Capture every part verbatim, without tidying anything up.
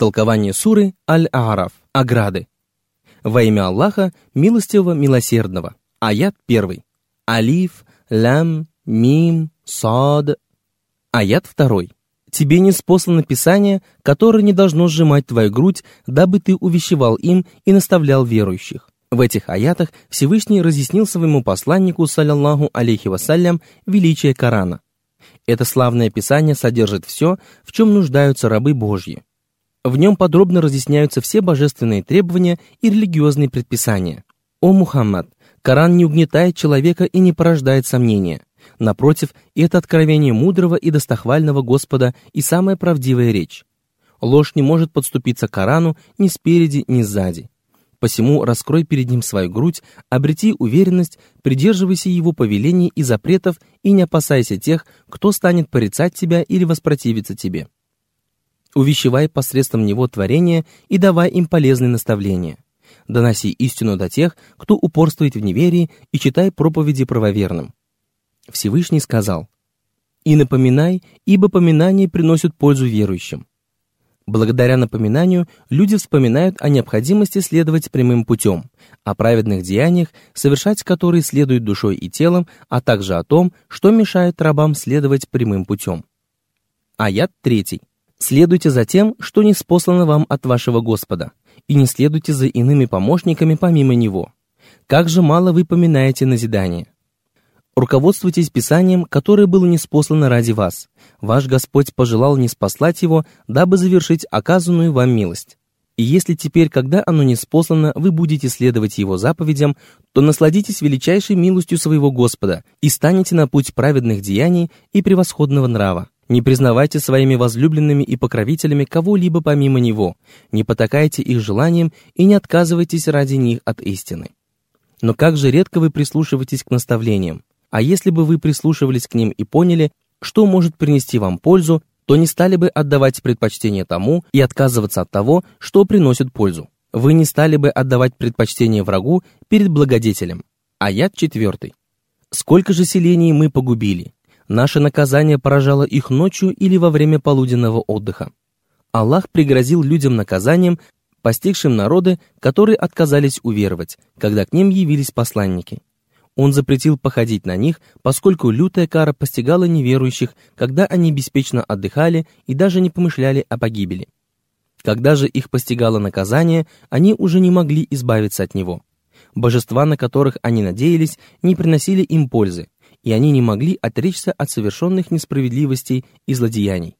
Толкование суры Аль-Аараф. Ограды. Во имя Аллаха, милостивого, милосердного. Аят первый. Алиф, лям, мим, сад. Аят второй. Тебе ниспослано Писание, которое не должно сжимать твою грудь, дабы ты увещевал им и наставлял верующих. В этих аятах Всевышний разъяснил своему посланнику, саллаллаху алейхи вассалям, величие Корана. Это славное Писание содержит все, в чем нуждаются рабы Божьи. В нем подробно разъясняются все божественные требования и религиозные предписания. О Мухаммад, Коран не угнетает человека и не порождает сомнения. Напротив, это откровение мудрого и достохвального Господа и самая правдивая речь. Ложь не может подступиться к Корану ни спереди, ни сзади. Посему раскрой перед ним свою грудь, обрети уверенность, придерживайся его повелений и запретов и не опасайся тех, кто станет порицать тебя или воспротивиться тебе. Увещевай посредством него творения и давай им полезные наставления. Доноси истину до тех, кто упорствует в неверии, и читай проповеди правоверным. Всевышний сказал: «И напоминай, ибо поминание приносит пользу верующим». Благодаря напоминанию люди вспоминают о необходимости следовать прямым путем, о праведных деяниях, совершать которые следует душой и телом, а также о том, что мешает рабам следовать прямым путем. Аят третий. «Следуйте за тем, что ниспослано вам от вашего Господа, и не следуйте за иными помощниками помимо Него. Как же мало вы поминаете назидание. Руководствуйтесь Писанием, которое было ниспослано ради вас. Ваш Господь пожелал ниспослать его, дабы завершить оказанную вам милость. И если теперь, когда оно ниспослано, вы будете следовать его заповедям, то насладитесь величайшей милостью своего Господа и станете на путь праведных деяний и превосходного нрава. Не признавайте своими возлюбленными и покровителями кого-либо помимо Него, не потакайте их желаниям и не отказывайтесь ради них от истины. Но как же редко вы прислушиваетесь к наставлениям. А если бы вы прислушивались к ним и поняли, что может принести вам пользу, то не стали бы отдавать предпочтение тому и отказываться от того, что приносит пользу. Вы не стали бы отдавать предпочтение врагу перед благодетелем. Аят четвертый. «Сколько же селений мы погубили? Наше наказание поражало их ночью или во время полуденного отдыха». Аллах пригрозил людям наказанием, постигшим народы, которые отказались уверовать, когда к ним явились посланники. Он запретил походить на них, поскольку лютая кара постигала неверующих, когда они беспечно отдыхали и даже не помышляли о погибели. Когда же их постигало наказание, они уже не могли избавиться от него. Божества, на которых они надеялись, не приносили им пользы, и они не могли отречься от совершенных несправедливостей и злодеяний.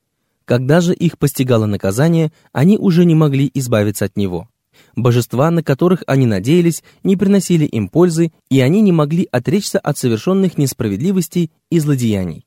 Когда же их постигало наказание, они уже не могли избавиться от него. Божества, на которых они надеялись, не приносили им пользы, и они не могли отречься от совершенных несправедливостей и злодеяний.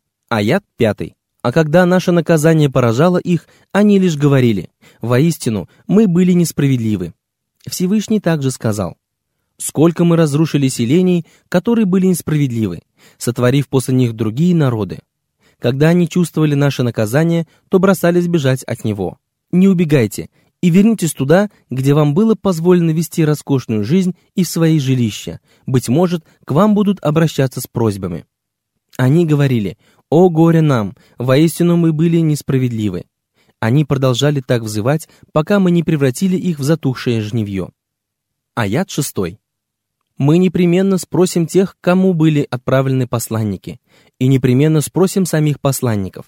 Аят пятый. А когда наше наказание поражало их, они лишь говорили: «Воистину, мы были несправедливы». Всевышний также сказал: «Сколько мы разрушили селений, которые были несправедливы, сотворив после них другие народы. Когда они чувствовали наше наказание, то бросались бежать от него. Не убегайте и вернитесь туда, где вам было позволено вести роскошную жизнь и в свои жилища. Быть может, к вам будут обращаться с просьбами». Они говорили: «О горе нам! Воистину мы были несправедливы». Они продолжали так взывать, пока мы не превратили их в затухшее жнивье. Аят шестой. «Мы непременно спросим тех, кому были отправлены посланники, и непременно спросим самих посланников».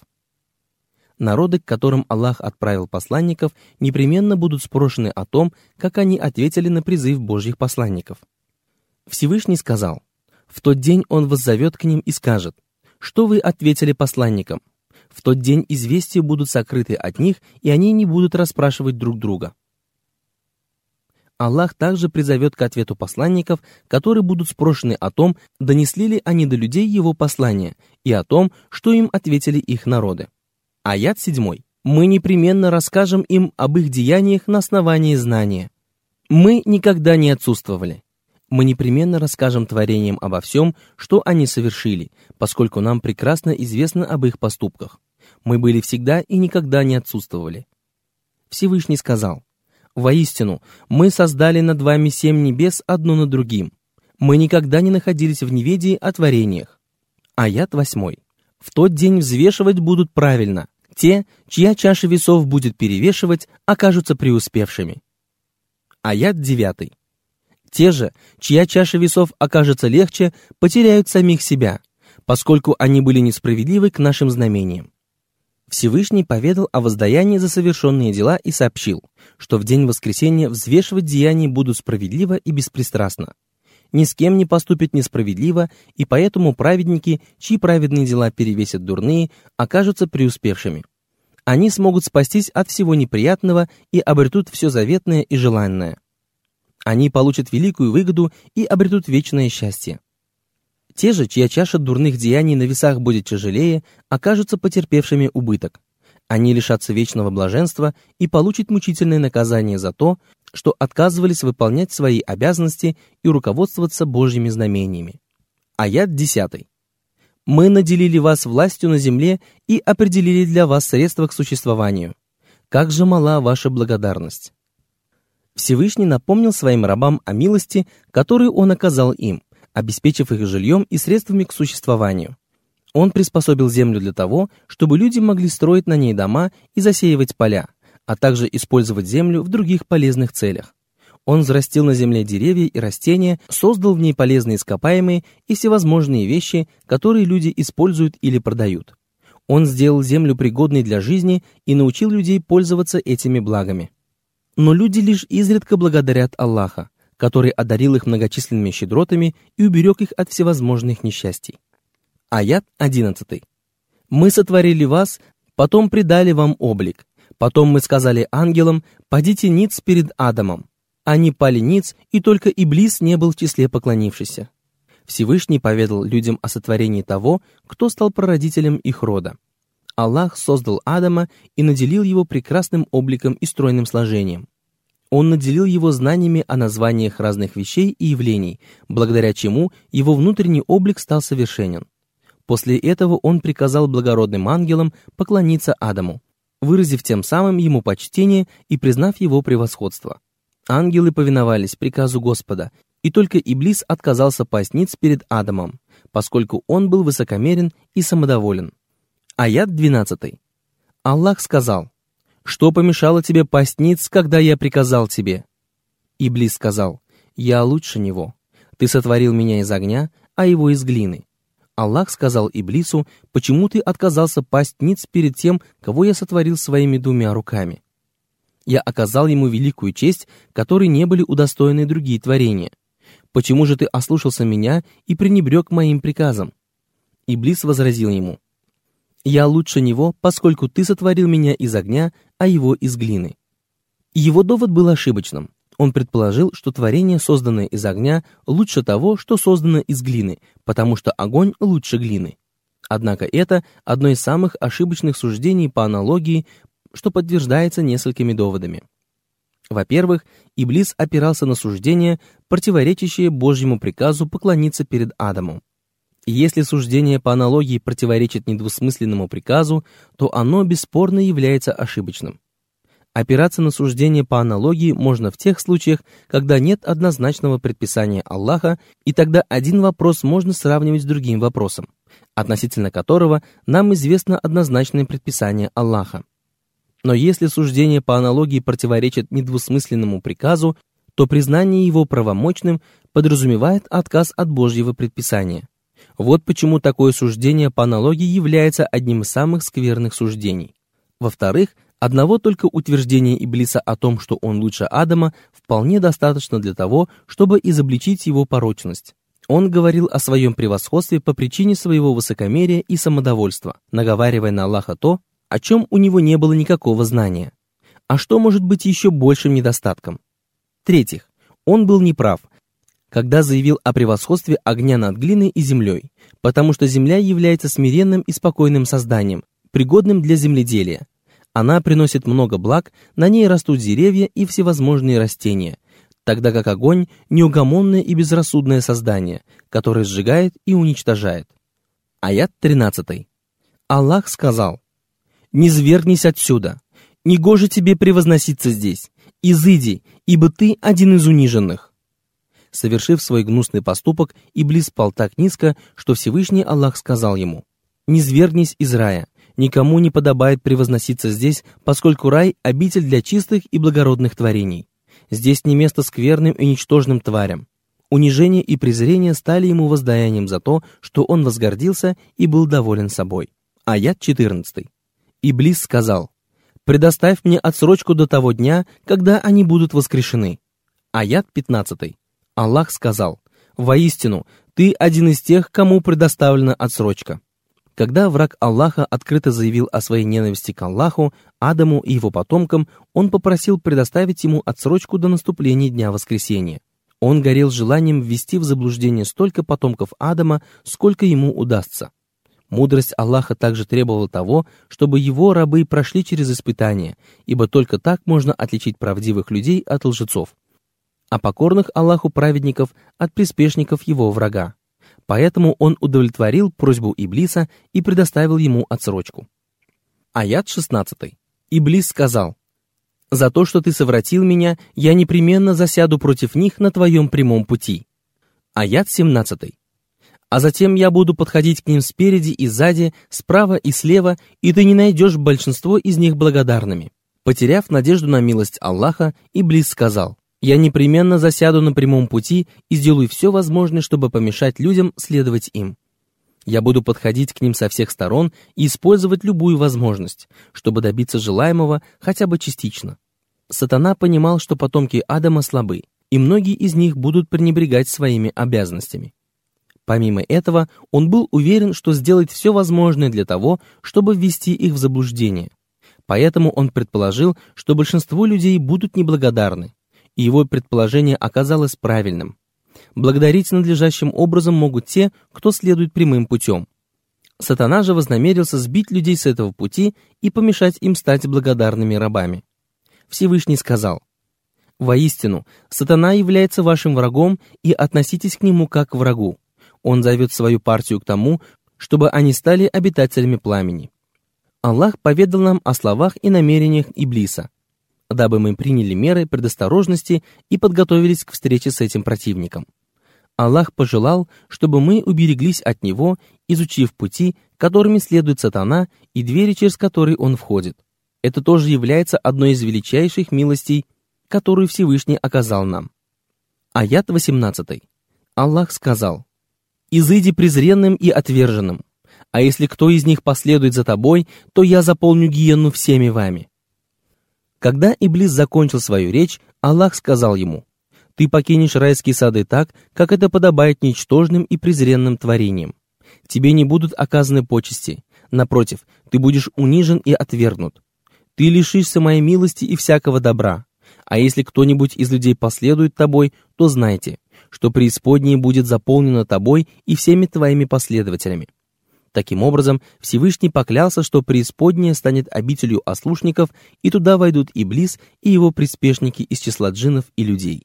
Народы, к которым Аллах отправил посланников, непременно будут спрошены о том, как они ответили на призыв Божьих посланников. Всевышний сказал: «В тот день Он воззовет к ним и скажет: что вы ответили посланникам? В тот день известия будут сокрыты от них, и они не будут расспрашивать друг друга». Аллах также призовет к ответу посланников, которые будут спрошены о том, донесли ли они до людей Его послание, и о том, что им ответили их народы. Аят седьмой. «Мы непременно расскажем им об их деяниях на основании знания. Мы никогда не отсутствовали. Мы непременно расскажем творениям обо всем, что они совершили, поскольку нам прекрасно известно об их поступках. Мы были всегда и никогда не отсутствовали». Всевышний сказал: «Воистину, мы создали над вами семь небес одно над другим. Мы никогда не находились в неведении о творениях». Аят восьмой. «В тот день взвешивать будут правильно, Те, чья чаша весов будет перевешивать, окажутся преуспевшими. Аят девятый. Те же, чья чаша весов окажется легче, потеряют самих себя, поскольку они были несправедливы к нашим знамениям. Всевышний поведал о воздаянии за совершенные дела и сообщил, что в день воскресения взвешивать деяния будут справедливо и беспристрастно. Ни с кем не поступят несправедливо, и поэтому праведники, чьи праведные дела перевесят дурные, окажутся преуспевшими. Они смогут спастись от всего неприятного и обретут все заветное и желанное. Они получат великую выгоду и обретут вечное счастье. Те же, чья чаша дурных деяний на весах будет тяжелее, окажутся потерпевшими убыток. Они лишатся вечного блаженства и получат мучительное наказание за то, что отказывались выполнять свои обязанности и руководствоваться Божьими знамениями. Аят десятый. «Мы наделили вас властью на земле и определили для вас средства к существованию. Как же мала ваша благодарность!» Всевышний напомнил своим рабам о милости, которую Он оказал им, обеспечив их жильем и средствами к существованию. Он приспособил землю для того, чтобы люди могли строить на ней дома и засеивать поля, а также использовать землю в других полезных целях. Он взрастил на земле деревья и растения, создал в ней полезные ископаемые и всевозможные вещи, которые люди используют или продают. Он сделал землю пригодной для жизни и научил людей пользоваться этими благами. Но люди лишь изредка благодарят Аллаха, который одарил их многочисленными щедротами и уберег их от всевозможных несчастий. Аят одиннадцатый. «Мы сотворили вас, потом придали вам облик. Потом мы сказали ангелам: падите ниц перед Адамом. Они пали ниц, и только Иблис не был в числе поклонившихся». Всевышний поведал людям о сотворении того, кто стал прародителем их рода. Аллах создал Адама и наделил его прекрасным обликом и стройным сложением. Он наделил его знаниями о названиях разных вещей и явлений, благодаря чему его внутренний облик стал совершенен. После этого он приказал благородным ангелам поклониться Адаму, выразив тем самым ему почтение и признав его превосходство. Ангелы повиновались приказу Господа, и только Иблис отказался пасть ниц перед Адамом, поскольку он был высокомерен и самодоволен. Аят двенадцатый. Аллах сказал: «Что помешало тебе пасть ниц, когда я приказал тебе?» Иблис сказал: «Я лучше него. Ты сотворил меня из огня, а его из глины». Аллах сказал Иблису: «Почему ты отказался пасть ниц перед тем, кого я сотворил своими двумя руками? Я оказал ему великую честь, которой не были удостоены другие творения. Почему же ты ослушался меня и пренебрег моим приказом?» Иблис возразил ему: «Я лучше него, поскольку ты сотворил меня из огня, а его из глины». Его довод был ошибочным. Он предположил, что творение, созданное из огня, лучше того, что создано из глины, потому что огонь лучше глины. Однако это одно из самых ошибочных суждений по аналогии, что подтверждается несколькими доводами. Во-первых, Иблис опирался на суждение, противоречащее Божьему приказу поклониться перед Адамом. Если суждение по аналогии противоречит недвусмысленному приказу, то оно бесспорно является ошибочным. Опираться на суждение по аналогии можно в тех случаях, когда нет однозначного предписания Аллаха, и тогда один вопрос можно сравнивать с другим вопросом, относительно которого нам известно однозначное предписание Аллаха. Но если суждение по аналогии противоречит недвусмысленному приказу, то признание его правомочным подразумевает отказ от Божьего предписания. Вот почему такое суждение по аналогии является одним из самых скверных суждений. Во-вторых, одного только утверждения Иблиса о том, что он лучше Адама, вполне достаточно для того, чтобы изобличить его порочность. Он говорил о своем превосходстве по причине своего высокомерия и самодовольства, наговаривая на Аллаха то, о чем у него не было никакого знания. А что может быть еще большим недостатком? В-третьих, он был неправ, когда заявил о превосходстве огня над глиной и землей, потому что земля является смиренным и спокойным созданием, пригодным для земледелия. Она приносит много благ, на ней растут деревья и всевозможные растения, тогда как огонь – неугомонное и безрассудное создание, которое сжигает и уничтожает. Аят тринадцатый. Аллах сказал: «Не свергнись отсюда, негоже тебе превозноситься здесь, изыди, ибо ты один из униженных». Совершив свой гнусный поступок, Иблис пал так низко, что Всевышний Аллах сказал ему: «Не свергнись из рая, Никому не подобает превозноситься здесь, поскольку рай — обитель для чистых и благородных творений. Здесь не место скверным и ничтожным тварям. Унижение и презрение стали ему воздаянием за то, что он возгордился и был доволен собой. Аят четырнадцатый. Иблис сказал: «Предоставь мне отсрочку до того дня, когда они будут воскрешены». Аят пятнадцатый. Аллах сказал: «Воистину, ты один из тех, кому предоставлена отсрочка». Когда враг Аллаха открыто заявил о своей ненависти к Аллаху, Адаму и его потомкам, он попросил предоставить ему отсрочку до наступления Дня Воскресения. Он горел желанием ввести в заблуждение столько потомков Адама, сколько ему удастся. Мудрость Аллаха также требовала того, чтобы его рабы прошли через испытания, ибо только так можно отличить правдивых людей от лжецов, а покорных Аллаху праведников от приспешников его врага. Поэтому он удовлетворил просьбу Иблиса и предоставил ему отсрочку. Аят шестнадцатый. Иблис сказал: «За то, что ты совратил меня, я непременно засяду против них на твоем прямом пути». Аят семнадцатый. «А затем я буду подходить к ним спереди и сзади, справа и слева, и ты не найдешь большинство из них благодарными». Потеряв надежду на милость Аллаха, Иблис сказал: «Я непременно засяду на прямом пути и сделаю все возможное, чтобы помешать людям следовать им. Я буду подходить к ним со всех сторон и использовать любую возможность, чтобы добиться желаемого хотя бы частично». Сатана понимал, что потомки Адама слабы, и многие из них будут пренебрегать своими обязанностями. Помимо этого, он был уверен, что сделает все возможное для того, чтобы ввести их в заблуждение. Поэтому он предположил, что большинство людей будут неблагодарны, и его предположение оказалось правильным. Благодарить надлежащим образом могут те, кто следует прямым путем. Сатана же вознамерился сбить людей с этого пути и помешать им стать благодарными рабами. Всевышний сказал: «Воистину, сатана является вашим врагом, и относитесь к нему как к врагу. Он зовет свою партию к тому, чтобы они стали обитателями пламени». Аллах поведал нам о словах и намерениях Иблиса, дабы мы приняли меры предосторожности и подготовились к встрече с этим противником. Аллах пожелал, чтобы мы убереглись от него, изучив пути, которыми следует сатана, и двери, через которые он входит. Это тоже является одной из величайших милостей, которую Всевышний оказал нам. Аят восемнадцатый. Аллах сказал: «Изыди презренным и отверженным, а если кто из них последует за тобой, то я заполню гиенну всеми вами». Когда Иблис закончил свою речь, Аллах сказал ему: «Ты покинешь райские сады так, как это подобает ничтожным и презренным творениям. Тебе не будут оказаны почести, напротив, ты будешь унижен и отвергнут. Ты лишишься моей милости и всякого добра. А если кто-нибудь из людей последует тобой, то знайте, что преисподняя будет заполнена тобой и всеми твоими последователями». Таким образом, Всевышний поклялся, что преисподняя станет обителью ослушников, и туда войдут Иблис и его приспешники из числа джиннов и людей.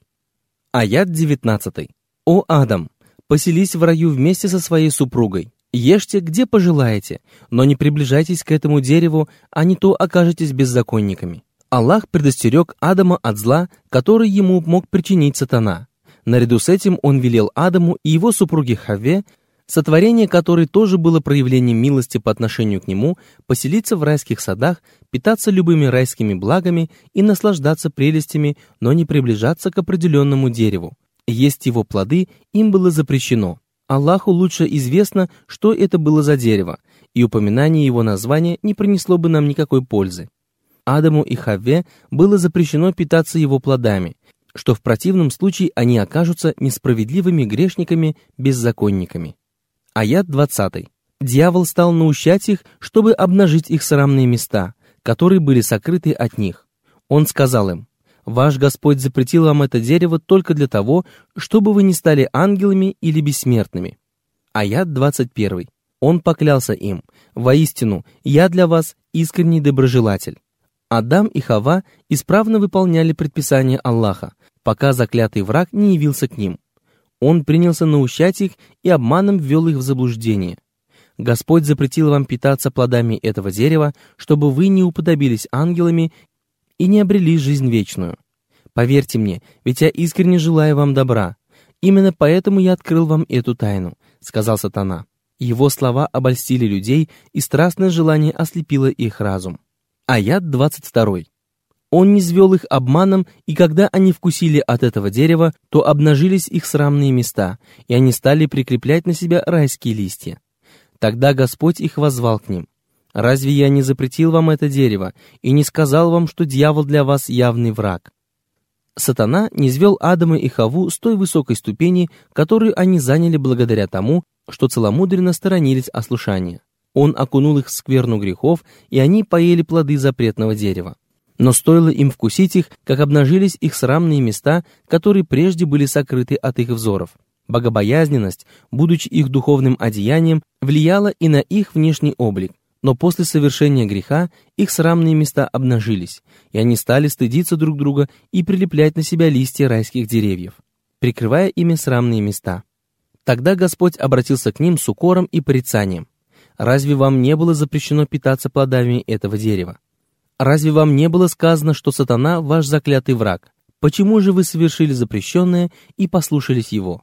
Аят девятнадцатый. «О Адам, поселись в раю вместе со своей супругой. Ешьте, где пожелаете, но не приближайтесь к этому дереву, а не то окажетесь беззаконниками». Аллах предостерег Адама от зла, который ему мог причинить сатана. Наряду с этим он велел Адаму и его супруге Хавве, сотворение которой тоже было проявлением милости по отношению к нему, поселиться в райских садах, питаться любыми райскими благами и наслаждаться прелестями, но не приближаться к определенному дереву. Есть его плоды им было запрещено. Аллаху лучше известно, что это было за дерево, и упоминание его названия не принесло бы нам никакой пользы. Адаму и Хавве было запрещено питаться его плодами, что в противном случае они окажутся несправедливыми грешниками, беззаконниками. Аят двадцатый. Дьявол стал наущать их, чтобы обнажить их срамные места, которые были сокрыты от них. Он сказал им: «Ваш Господь запретил вам это дерево только для того, чтобы вы не стали ангелами или бессмертными». Аят двадцать первый. Он поклялся им: «Воистину, я для вас искренний доброжелатель». Адам и Хавва исправно выполняли предписания Аллаха, пока заклятый враг не явился к ним. Он принялся наущать их и обманом ввел их в заблуждение. Господь запретил вам питаться плодами этого дерева, чтобы вы не уподобились ангелами и не обрели жизнь вечную. Поверьте мне, ведь я искренне желаю вам добра. Именно поэтому я открыл вам эту тайну», — сказал сатана. Его слова обольстили людей, и страстное желание ослепило их разум. Аят двадцать два. Он низвел их обманом, и когда они вкусили от этого дерева, то обнажились их срамные места, и они стали прикреплять на себя райские листья. Тогда Господь их воззвал к ним: «Разве я не запретил вам это дерево, и не сказал вам, что дьявол для вас явный враг?» Сатана низвел Адама и Хавву с той высокой ступени, которую они заняли благодаря тому, что целомудренно сторонились ослушания. Он окунул их в скверну грехов, и они поели плоды запретного дерева. Но стоило им вкусить их, как обнажились их срамные места, которые прежде были сокрыты от их взоров. Богобоязненность, будучи их духовным одеянием, влияла и на их внешний облик. Но после совершения греха их срамные места обнажились, и они стали стыдиться друг друга и прилеплять на себя листья райских деревьев, прикрывая ими срамные места. Тогда Господь обратился к ним с укором и порицанием: «Разве вам не было запрещено питаться плодами этого дерева? Разве вам не было сказано, что сатана ваш заклятый враг? Почему же вы совершили запрещенное и послушались его?»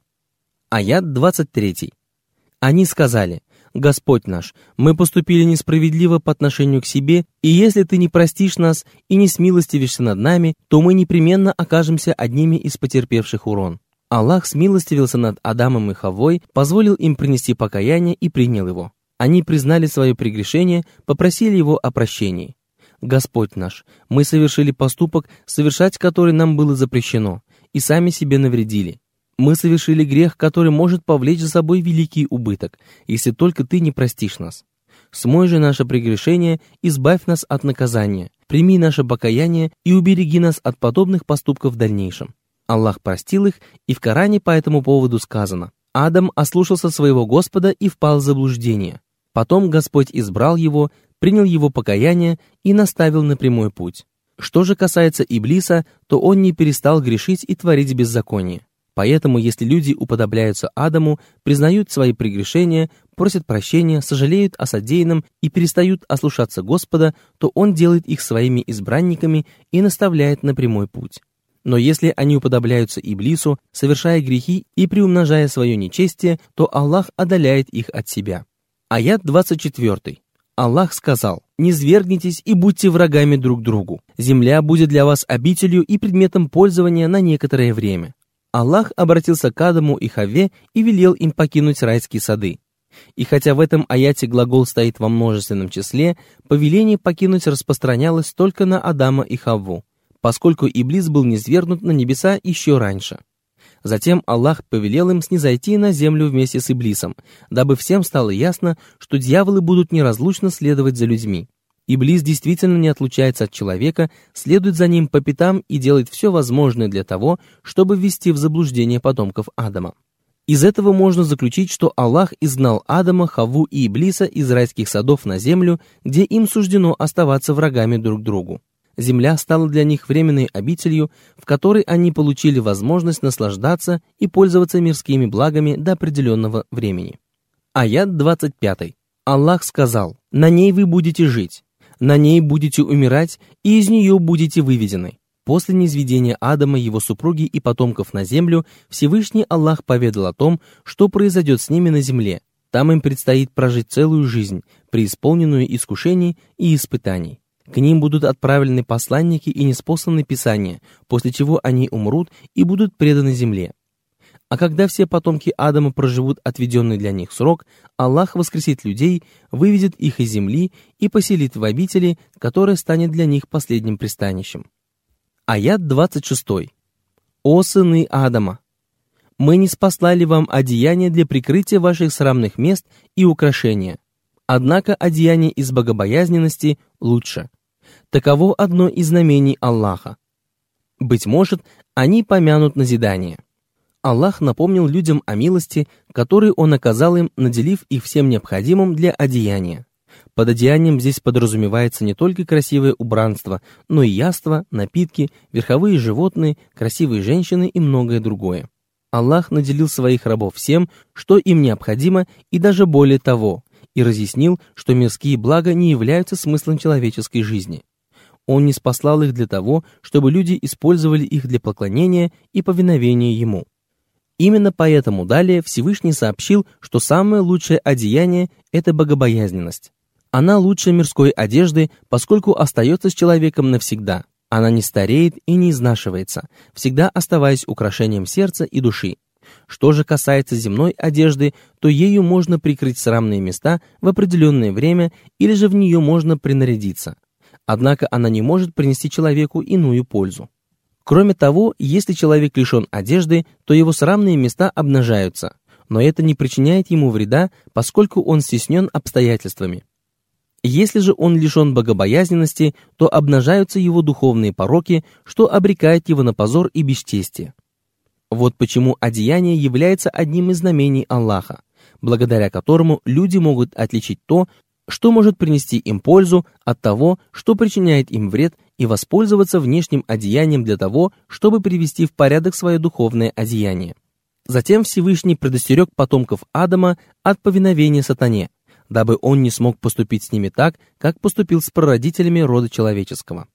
Аят двадцать три. Они сказали: «Господь наш, мы поступили несправедливо по отношению к себе, и если ты не простишь нас и не смилостивишься над нами, то мы непременно окажемся одними из потерпевших урон». Аллах смилостивился над Адамом и Хаввой, позволил им принести покаяние и принял его. Они признали свое прегрешение, попросили его о прощении. «Господь наш, мы совершили поступок, совершать который нам было запрещено, и сами себе навредили. Мы совершили грех, который может повлечь за собой великий убыток, если только ты не простишь нас. Смой же наше прегрешение, избавь нас от наказания, прими наше покаяние и убереги нас от подобных поступков в дальнейшем». Аллах простил их, и в Коране по этому поводу сказано: «Адам ослушался своего Господа и впал в заблуждение. Потом Господь избрал его, принял его покаяние и наставил на прямой путь. Что же касается Иблиса, то он не перестал грешить и творить беззаконие. Поэтому, если люди уподобляются Адаму, признают свои прегрешения, просят прощения, сожалеют о содеянном и перестают ослушаться Господа, то Он делает их своими избранниками и наставляет на прямой путь. Но если они уподобляются Иблису, совершая грехи и приумножая свое нечестие, то Аллах отдаляет их от себя». Аят двадцать четыре. Аллах сказал: «Не свергнитесь и будьте врагами друг другу. Земля будет для вас обителью и предметом пользования на некоторое время». Аллах обратился к Адаму и Хавве и велел им покинуть райские сады. И хотя в этом аяте глагол стоит во множественном числе, повеление покинуть распространялось только на Адама и Хавву, поскольку Иблис был низвергнут на небеса еще раньше. Затем Аллах повелел им снизойти на землю вместе с Иблисом, дабы всем стало ясно, что дьяволы будут неразлучно следовать за людьми. Иблис действительно не отлучается от человека, следует за ним по пятам и делает все возможное для того, чтобы ввести в заблуждение потомков Адама. Из этого можно заключить, что Аллах изгнал Адама, Хавву и Иблиса из райских садов на землю, где им суждено оставаться врагами друг другу. Земля стала для них временной обителью, в которой они получили возможность наслаждаться и пользоваться мирскими благами до определенного времени. Аят двадцать пять. Аллах сказал: «На ней вы будете жить, на ней будете умирать, и из нее будете выведены». После низведения Адама, его супруги и потомков на землю, Всевышний Аллах поведал о том, что произойдет с ними на земле. Там им предстоит прожить целую жизнь, преисполненную искушений и испытаний. К ним будут отправлены посланники и ниспосланы писания, после чего они умрут и будут преданы земле. А когда все потомки Адама проживут отведенный для них срок, Аллах воскресит людей, выведет их из земли и поселит в обители, которая станет для них последним пристанищем. Аят двадцать шесть. «О сыны Адама! Мы ниспослали вам одеяние для прикрытия ваших срамных мест и украшения. Однако одеяние из богобоязненности лучше. Таково одно из знамений Аллаха. Быть может, они помянут назидание». Аллах напомнил людям о милости, которую Он оказал им, наделив их всем необходимым для одеяния. Под одеянием здесь подразумевается не только красивое убранство, но и яства, напитки, верховые животные, красивые женщины и многое другое. Аллах наделил своих рабов всем, что им необходимо, и даже более того, и разъяснил, что мирские блага не являются смыслом человеческой жизни. Он ниспослал их для того, чтобы люди использовали их для поклонения и повиновения Ему. Именно поэтому далее Всевышний сообщил, что самое лучшее одеяние – это богобоязненность. Она лучше мирской одежды, поскольку остается с человеком навсегда. Она не стареет и не изнашивается, всегда оставаясь украшением сердца и души. Что же касается земной одежды, то ею можно прикрыть срамные места в определенное время или же в нее можно принарядиться. Однако она не может принести человеку иную пользу. Кроме того, если человек лишен одежды, то его срамные места обнажаются, но это не причиняет ему вреда, поскольку он стеснен обстоятельствами. Если же он лишен богобоязненности, то обнажаются его духовные пороки, что обрекает его на позор и бесчестие. Вот почему одеяние является одним из знамений Аллаха, благодаря которому люди могут отличить то, что может принести им пользу, от того, что причиняет им вред, и воспользоваться внешним одеянием для того, чтобы привести в порядок свое духовное одеяние. Затем Всевышний предостерег потомков Адама от повиновения сатане, дабы он не смог поступить с ними так, как поступил с прародителями рода человеческого.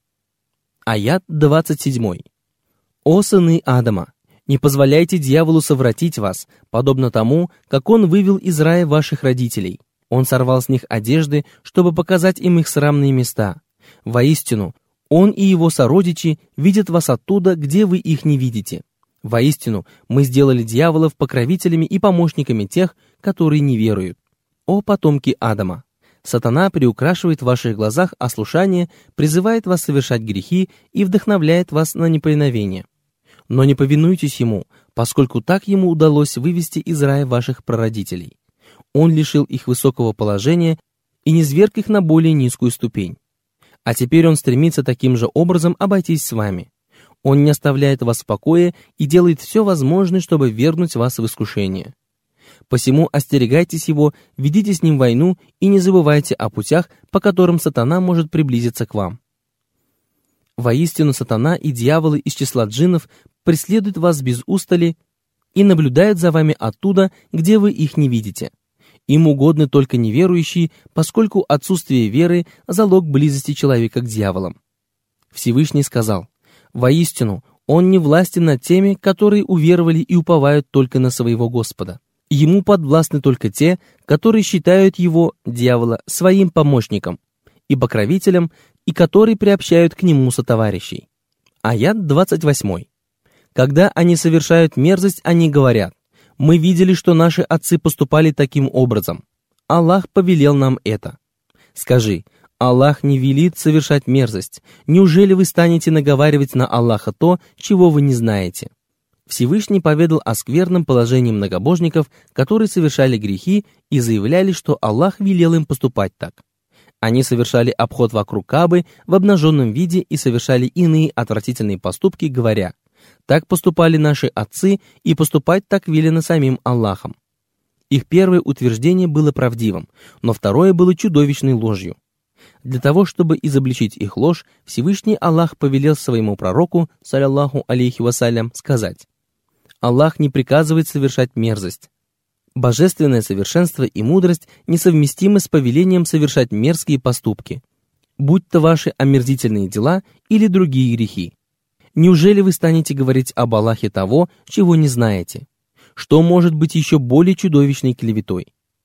Аят двадцать семь. «О сыны Адама! Не позволяйте дьяволу совратить вас, подобно тому, как он вывел из рая ваших родителей. Он сорвал с них одежды, чтобы показать им их срамные места. Воистину, он и его сородичи видят вас оттуда, где вы их не видите. Воистину, мы сделали дьяволов покровителями и помощниками тех, которые не веруют. О потомки Адама! Сатана приукрашивает в ваших глазах ослушание, призывает вас совершать грехи и вдохновляет вас на неповиновение. Но не повинуйтесь ему, поскольку так ему удалось вывести из рая ваших прародителей. Он лишил их высокого положения и низверг их на более низкую ступень. А теперь он стремится таким же образом обойтись с вами. Он не оставляет вас в покое и делает все возможное, чтобы ввергнуть вас в искушение. Посему остерегайтесь его, ведите с ним войну и не забывайте о путях, по которым сатана может приблизиться к вам. Воистину, сатана и дьяволы из числа джиннов преследуют вас без устали и наблюдают за вами оттуда, где вы их не видите. Им угодны только неверующие, поскольку отсутствие веры – залог близости человека к дьяволам. Всевышний сказал: «Воистину, он не властен над теми, которые уверовали и уповают только на своего Господа. Ему подвластны только те, которые считают его, дьявола, своим помощником и покровителем, и которые приобщают к нему сотоварищей». Аят двадцать восемь. «Когда они совершают мерзость, они говорят: мы видели, что наши отцы поступали таким образом. Аллах повелел нам это. Скажи: Аллах не велит совершать мерзость. Неужели вы станете наговаривать на Аллаха то, чего вы не знаете?» Всевышний поведал о скверном положении многобожников, которые совершали грехи и заявляли, что Аллах велел им поступать так. Они совершали обход вокруг Каабы в обнаженном виде и совершали иные отвратительные поступки, говоря: «Так поступали наши отцы, и поступать так велено самим Аллахом». Их первое утверждение было правдивым, но второе было чудовищной ложью. Для того, чтобы изобличить их ложь, Всевышний Аллах повелел своему пророку, саллаллаху алейхи вассалям, сказать: «Аллах не приказывает совершать мерзость. Божественное совершенство и мудрость несовместимы с повелением совершать мерзкие поступки, будь то ваши омерзительные дела или другие грехи. Неужели вы станете говорить об Аллахе того, чего не знаете? Что может быть еще более чудовищной клеветой?»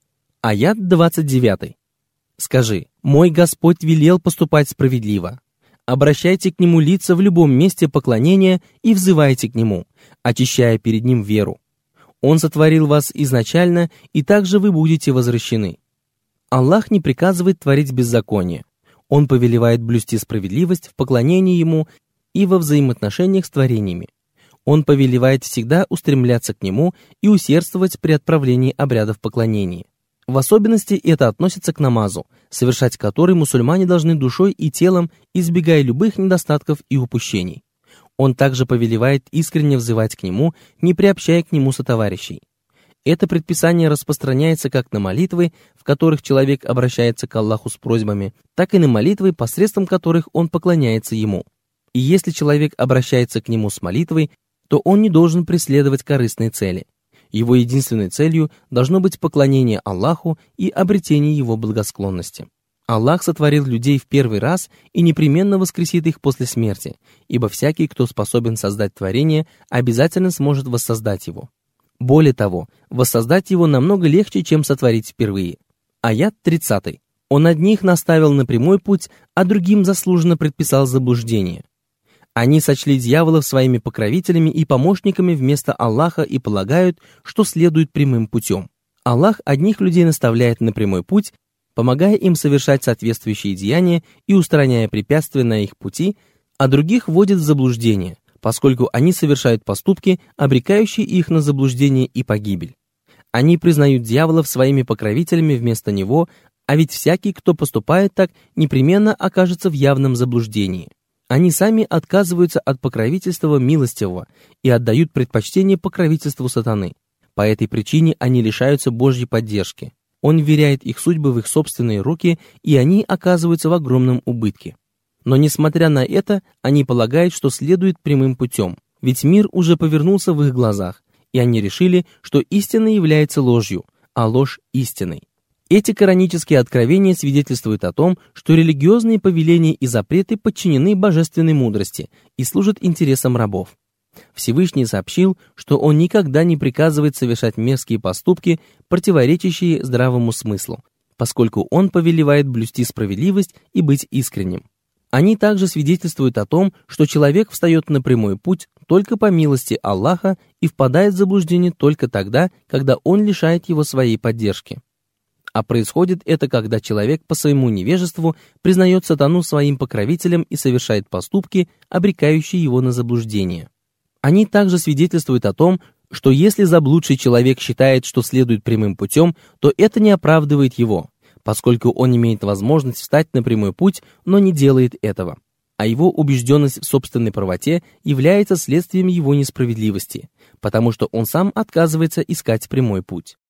Аят двадцать девять. «Скажи: мой Господь велел поступать справедливо. Обращайте к Нему лица в любом месте поклонения и взывайте к Нему, очищая перед Ним веру. Он сотворил вас изначально, и также вы будете возвращены. Аллах не приказывает творить беззаконие. Он повелевает блюсти справедливость в поклонении Ему и во взаимоотношениях с творениями. Он повелевает всегда устремляться к Нему и усердствовать при отправлении обрядов поклонения. В особенности это относится к намазу, совершать который мусульмане должны душой и телом, избегая любых недостатков и упущений. Он также повелевает искренне взывать к Нему, не приобщая к Нему сотоварищей. Это предписание распространяется как на молитвы, в которых человек обращается к Аллаху с просьбами, так и на молитвы, посредством которых он поклоняется Ему. И если человек обращается к Нему с молитвой, то он не должен преследовать корыстные цели. Его единственной целью должно быть поклонение Аллаху и обретение Его благосклонности. Аллах сотворил людей в первый раз и непременно воскресит их после смерти, ибо всякий, кто способен создать творение, обязательно сможет воссоздать его. Более того, воссоздать его намного легче, чем сотворить впервые. Аят тридцатый. Он одних наставил на прямой путь, а другим заслуженно предписал заблуждение. Они сочли дьяволов своими покровителями и помощниками вместо Аллаха и полагают, что следуют прямым путем. Аллах одних людей наставляет на прямой путь, помогая им совершать соответствующие деяния и устраняя препятствия на их пути, а других вводит в заблуждение, поскольку они совершают поступки, обрекающие их на заблуждение и погибель. Они признают дьяволов своими покровителями вместо него, а ведь всякий, кто поступает так, непременно окажется в явном заблуждении. Они сами отказываются от покровительства милостивого и отдают предпочтение покровительству сатаны. По этой причине они лишаются Божьей поддержки. Он вверяет их судьбы в их собственные руки, и они оказываются в огромном убытке. Но несмотря на это, они полагают, что следует прямым путем, ведь мир уже повернулся в их глазах, и они решили, что истина является ложью, а ложь – истиной. Эти коранические откровения свидетельствуют о том, что религиозные повеления и запреты подчинены божественной мудрости и служат интересам рабов. Всевышний сообщил, что он никогда не приказывает совершать мерзкие поступки, противоречащие здравому смыслу, поскольку он повелевает блюсти справедливость и быть искренним. Они также свидетельствуют о том, что человек встает на прямой путь только по милости Аллаха и впадает в заблуждение только тогда, когда он лишает его своей поддержки. А происходит это, когда человек по своему невежеству признает сатану своим покровителем и совершает поступки, обрекающие его на заблуждение. Они также свидетельствуют о том, что если заблудший человек считает, что следует прямым путем, то это не оправдывает его, поскольку он имеет возможность встать на прямой путь, но не делает этого. А его убежденность в собственной правоте является следствием его несправедливости, потому что он сам отказывается искать прямой путь.